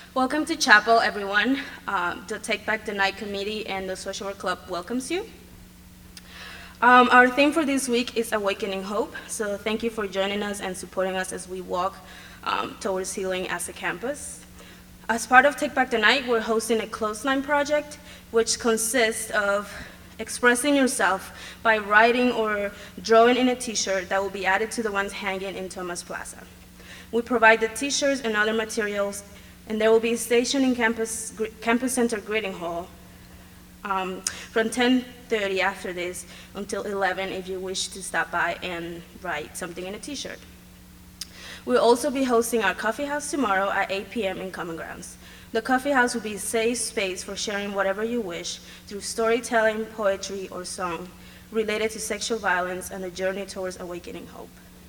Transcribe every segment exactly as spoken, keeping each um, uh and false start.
Welcome to chapel, everyone. Um, the Take Back the Night Committee and the Social Work Club welcomes you. Um, our theme for this week is Awakening Hope, so thank you for joining us and supporting us as we walk um, towards healing as a campus. As part of Take Back the Night, we're hosting a clothesline project, which consists of expressing yourself by writing or drawing in a t-shirt that will be added to the ones hanging in Thomas Plaza. We provide the t-shirts and other materials, and there will be a station in Campus, Campus Center Greeting Hall um, from ten thirty after this until eleven if you wish to stop by and write something in a t-shirt. We'll also be hosting our coffee house tomorrow at eight p m in Common Grounds. The coffee house will be a safe space for sharing whatever you wish through storytelling, poetry, or song related to sexual violence and the journey towards awakening hope.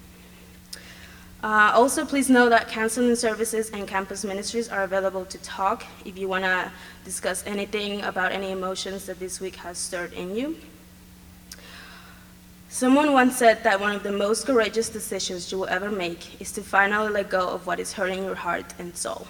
Uh, also, please know that counseling services and campus ministries are available to talk if you want to discuss anything about any emotions that this week has stirred in you. Someone once said that one of the most courageous decisions you will ever make is to finally let go of what is hurting your heart and soul.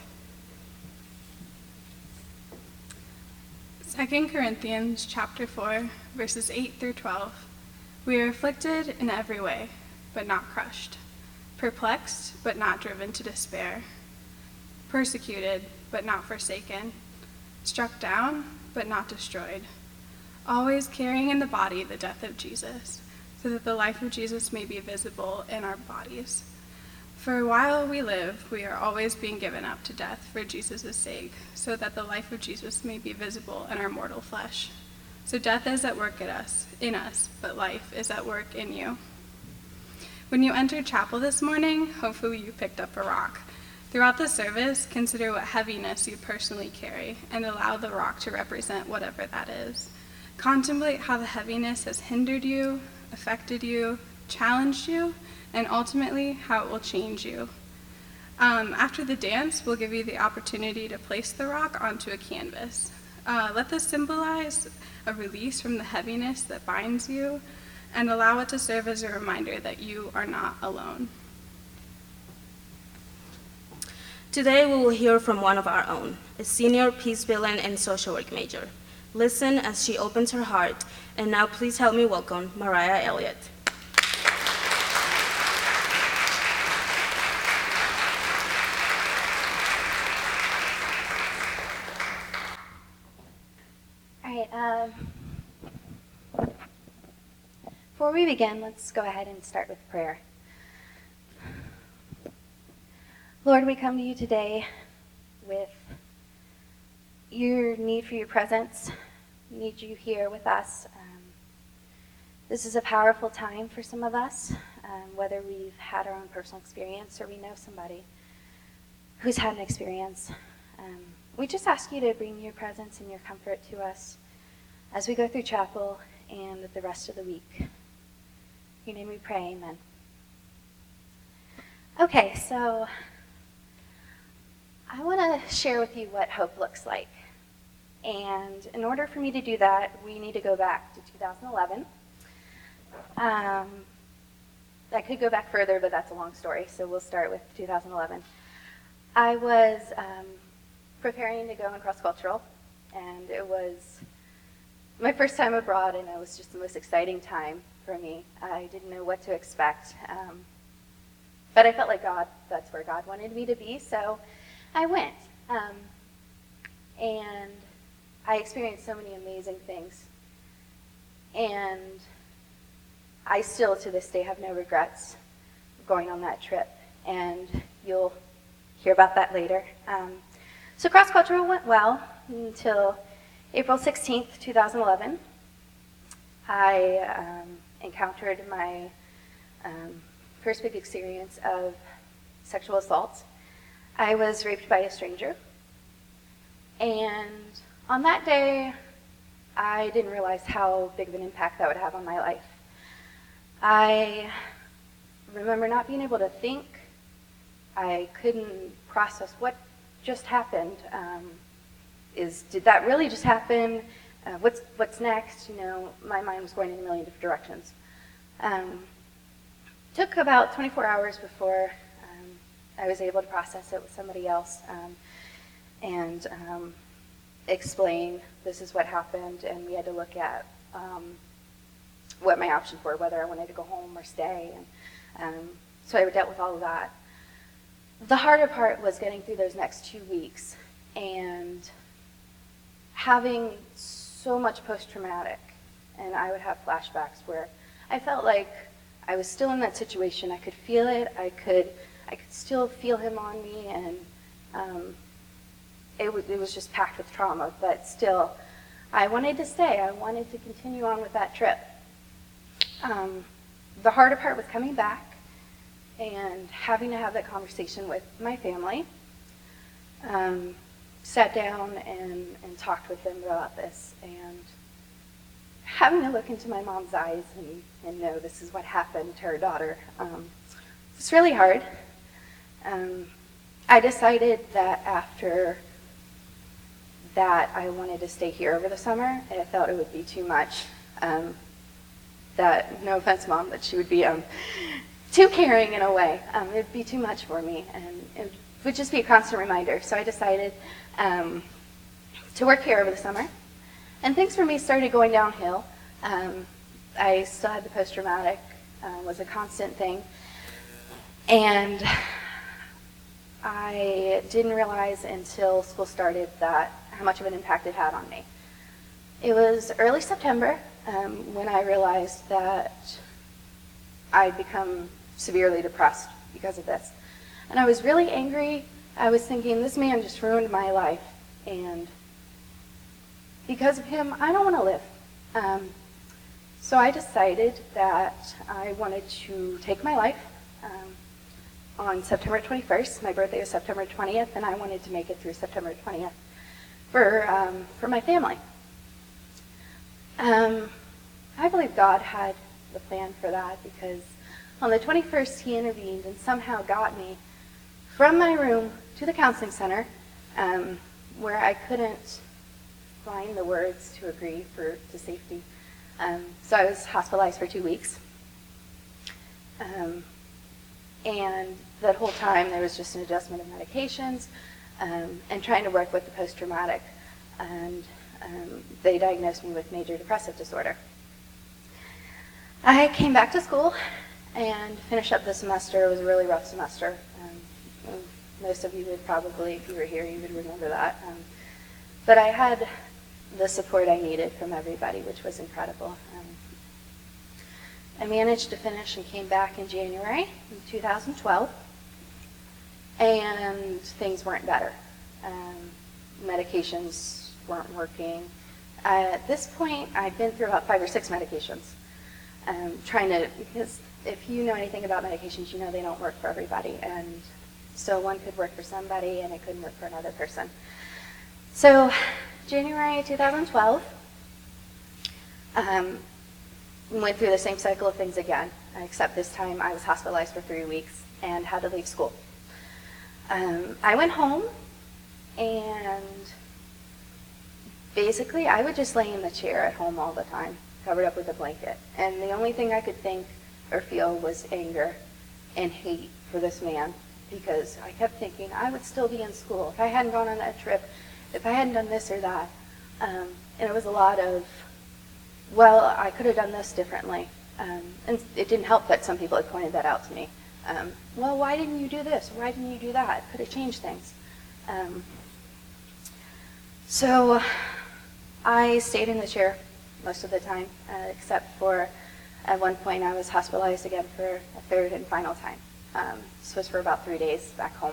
Second Corinthians chapter four, verses eight through twelve. We are afflicted in every way, but not crushed. Perplexed, but not driven to despair. Persecuted, but not forsaken. Struck down, but not destroyed. Always carrying in the body the death of Jesus, so that the life of Jesus may be visible in our bodies. For while we live, we are always being given up to death for Jesus' sake, so that the life of Jesus may be visible in our mortal flesh. So death is at work at us, in us, but life is at work in you. When you entered chapel this morning, hopefully you picked up a rock. Throughout the service, consider what heaviness you personally carry and allow the rock to represent whatever that is. Contemplate how the heaviness has hindered you, affected you, challenged you, and ultimately how it will change you. Um, after the dance, we'll give you the opportunity to place the rock onto a canvas. Uh, let this symbolize a release from the heaviness that binds you, and allow it to serve as a reminder that you are not alone. Today we will hear from one of our own, a senior peace building and social work major. Listen as she opens her heart, and now please help me welcome Mariah Elliott. All right, um, before we begin, let's go ahead and start with prayer. Lord, we come to you today with your need for your presence. We need you here with us. Um, this is a powerful time for some of us, um, whether we've had our own personal experience or we know somebody who's had an experience. Um, we just ask you to bring your presence and your comfort to us as we go through chapel and the rest of the week. In your name we pray, amen. Okay, so I want to share with you what hope looks like. And in order for me to do that, we need to go back to two thousand eleven. Um, I could go back further, but that's a long story, so we'll start with two thousand eleven. I was um, preparing to go in cross-cultural, and it was my first time abroad, and it was just the most exciting time for me. I didn't know what to expect, um, but I felt like God, that's where God wanted me to be, so I went. Um, and I experienced so many amazing things. And I still, to this day, have no regrets going on that trip, and you'll hear about that later. Um, so cross-cultural went well until April sixteenth, two thousand eleven. I um, encountered my um, first big experience of sexual assault. I was raped by a stranger, and on that day, I didn't realize how big of an impact that would have on my life. I remember not being able to think. I couldn't process what just happened. Um, is did that really just happen? Uh, what's what's next? You know, my mind was going in a million different directions. Um, took about twenty-four hours before um, I was able to process it with somebody else. Um, and um, explain this is what happened, and we had to look at um, what my options were, whether I wanted to go home or stay. And um, so I dealt with all of that. The harder part was getting through those next two weeks and having so much post-traumatic, and I would have flashbacks where I felt like I was still in that situation. I could feel it. I could, I could still feel him on me, and um, it, was, it was just packed with trauma. But still, I wanted to stay. I wanted to continue on with that trip. Um, the harder part was coming back and having to have that conversation with my family. Um, sat down and, and talked with them about this, and having to look into my mom's eyes and, and know this is what happened to her daughter. Um, it's really hard. Um, I decided that after that I wanted to stay here over the summer, and I felt it would be too much. Um, that, no offense, Mom, but she would be um, too caring in a way. Um, it would be too much for me, and it would just be a constant reminder. So I decided um, to work here over the summer. And things for me started going downhill. Um, I still had the post-traumatic, uh, was a constant thing. And I didn't realize until school started that how much of an impact it had on me. It was early September um, when I realized that I'd become severely depressed because of this. And I was really angry. I was thinking, this man just ruined my life. And because of him, I don't want to live. Um, so I decided that I wanted to take my life um, on September twenty-first. My birthday was September twentieth, and I wanted to make it through September twentieth for, um, for my family. Um, I believe God had the plan for that, because on the twenty-first, he intervened and somehow got me from my room to the counseling center, um, where I couldn't find the words to agree for to safety. Um, so I was hospitalized for two weeks. Um, and that whole time there was just an adjustment of medications um, and trying to work with the post-traumatic. And um, they diagnosed me with major depressive disorder. I came back to school and finished up the semester. It was a really rough semester. Um, most of you would probably, if you were here, you would remember that. Um, but I had the support I needed from everybody, which was incredible. Um, I managed to finish and came back in January in two thousand twelve, and things weren't better. Um, medications weren't working. Uh, at this point, I'd been through about five or six medications, um, trying to, because if you know anything about medications, you know they don't work for everybody, and so one could work for somebody and it couldn't work for another person. So January two thousand twelve, um, went through the same cycle of things again, except this time I was hospitalized for three weeks and had to leave school. Um, I went home, and basically I would just lay in the chair at home all the time, covered up with a blanket. And the only thing I could think or feel was anger and hate for this man, because I kept thinking I would still be in school if I hadn't gone on that trip, if I hadn't done this or that. Um, and it was a lot of, well, I could have done this differently. Um, and it didn't help that some people had pointed that out to me. Um, well, why didn't you do this? Why didn't you do that? Could have changed things. Um, so I stayed in the chair most of the time, uh, except for at one point I was hospitalized again for a third and final time. Um, this was for about three days back home.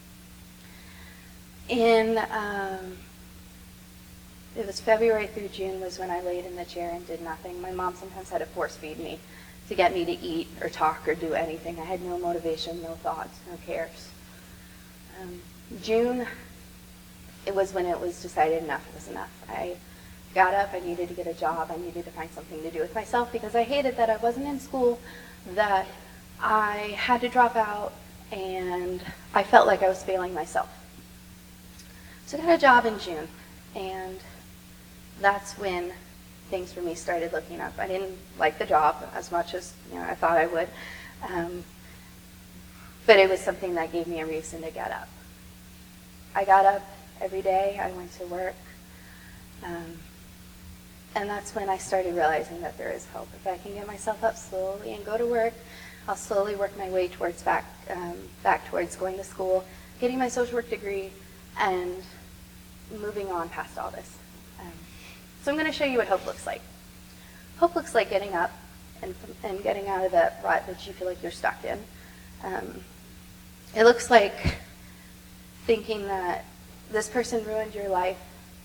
In, um, it was February through June was when I laid in the chair and did nothing. My mom sometimes had to force feed me to get me to eat or talk or do anything. I had no motivation, no thoughts, no cares. Um, June, it was when it was decided enough was enough. I got up, I needed to get a job, I needed to find something to do with myself, because I hated that I wasn't in school, that I had to drop out, and I felt like I was failing myself. So I got a job in June, and that's when things for me started looking up. I didn't like the job as much as you know I thought I would, um, but it was something that gave me a reason to get up. I got up every day I went to work. Um, and that's when I started realizing that there is hope. If I can get myself up slowly and go to work, I'll slowly work my way towards back, um, back towards going to school, getting my social work degree, and moving on past all this. Um, so I'm going to show you what hope looks like. Hope looks like getting up and, and getting out of that rut that you feel like you're stuck in. Um, it looks like thinking that this person ruined your life,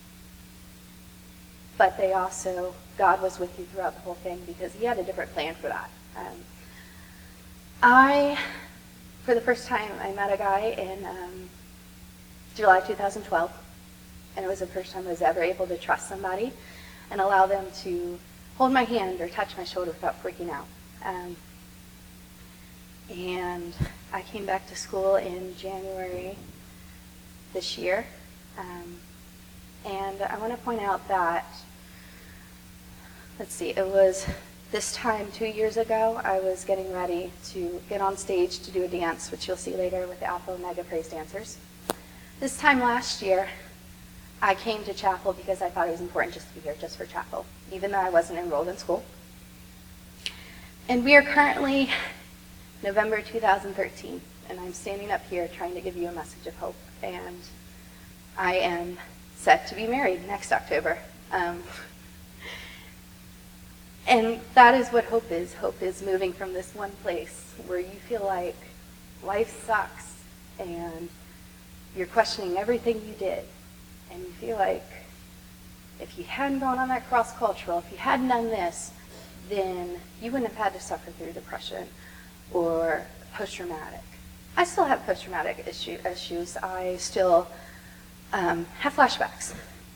but they also, God was with you throughout the whole thing because he had a different plan for that. Um, I, for the first time, I met a guy in um, July two thousand twelve, and it was the first time I was ever able to trust somebody and allow them to hold my hand or touch my shoulder without freaking out. Um, and I came back to school in January this year. Um, and I want to point out that, let's see, it was this time two years ago, I was getting ready to get on stage to do a dance, which you'll see later with the Alpha Omega Praise Dancers. This time last year, I came to chapel because I thought it was important just to be here, just for chapel, even though I wasn't enrolled in school. And we are currently November two thousand thirteen, and I'm standing up here trying to give you a message of hope. And I am set to be married next October. Um, and that is what hope is. Hope is moving from this one place where you feel like life sucks and you're questioning everything you did. And you feel like if you hadn't gone on that cross-cultural, if you hadn't done this, then you wouldn't have had to suffer through depression or post-traumatic. I still have post-traumatic issue, issues. I still um, have flashbacks.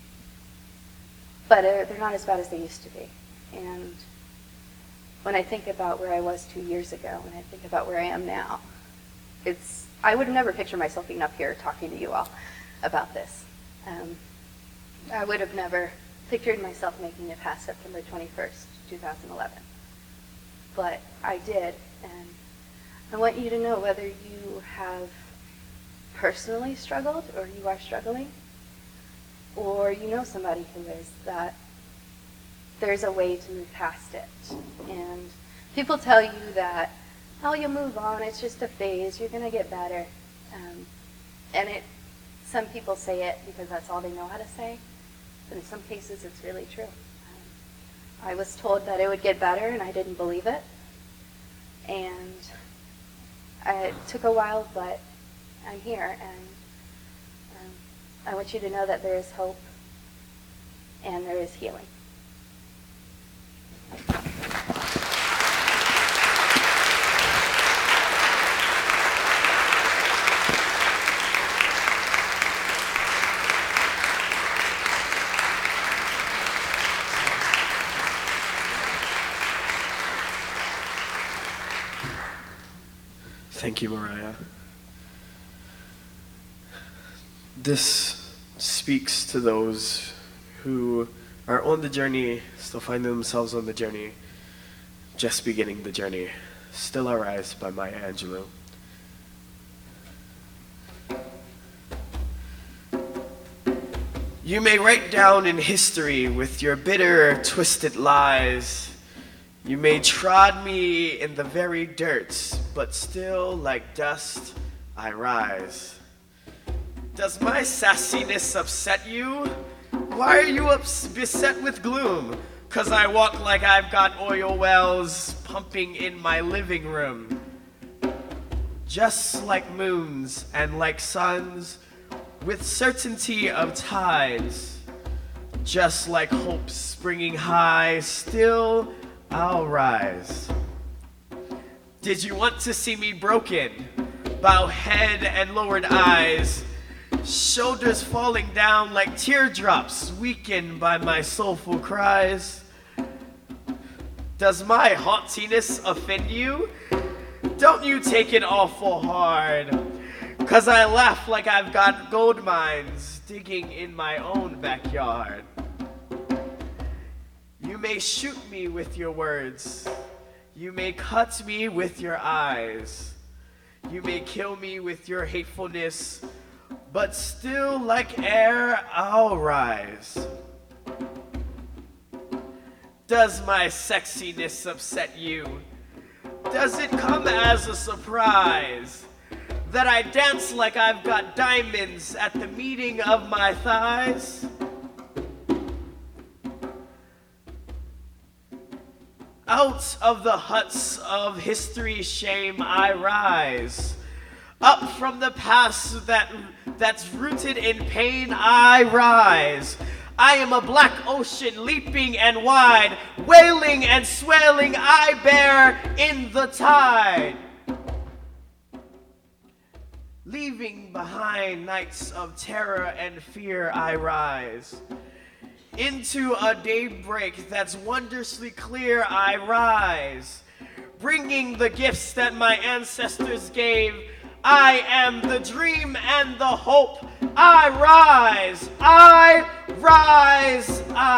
But uh, they're not as bad as they used to be. And when I think about where I was two years ago, and I think about where I am now, it's, I would have never pictured myself being up here talking to you all about this. Um, I would have never pictured myself making it past September twenty-first, two thousand eleven. But I did, and I want you to know whether you have personally struggled or you are struggling, or you know somebody who is, that there's a way to move past it. And people tell you that, oh, you'll move on, it's just a phase, you're going to get better. Um, and it, some people say it because that's all they know how to say, but in some cases it's really true. Um, I was told that it would get better and I didn't believe it. And it took a while, but I'm here, and um, I want you to know that there is hope and there is healing. Thank you, Mariah. This speaks to those who are on the journey, still find themselves on the journey, just beginning the journey. Still Arise by Maya Angelou. You may write down in history with your bitter, twisted lies. You may trod me in the very dirt, but still like dust I rise. Does my sassiness upset you? Why are you ups- beset with gloom? 'Cause I walk like I've got oil wells pumping in my living room. Just like moons and like suns, with certainty of tides. Just like hope springing high, still I'll rise. Did you want to see me broken? Bow head and lowered eyes, shoulders falling down like teardrops, weakened by my soulful cries. Does my haughtiness offend you? Don't you take it awful hard, 'cause I laugh like I've got gold mines digging in my own backyard. You may shoot me with your words. You may cut me with your eyes. You may kill me with your hatefulness, but still like air I'll rise. Does my sexiness upset you? Does it come as a surprise that I dance like I've got diamonds at the meeting of my thighs? Out of the huts of history's shame I rise. Up from the past that that's rooted in pain I rise. I am a black ocean leaping and wide, wailing and swelling I bear in the tide. Leaving behind nights of terror and fear I rise. Into a daybreak that's wondrously clear I rise. Bringing the gifts that my ancestors gave. I am the dream and the hope. I rise, I rise, I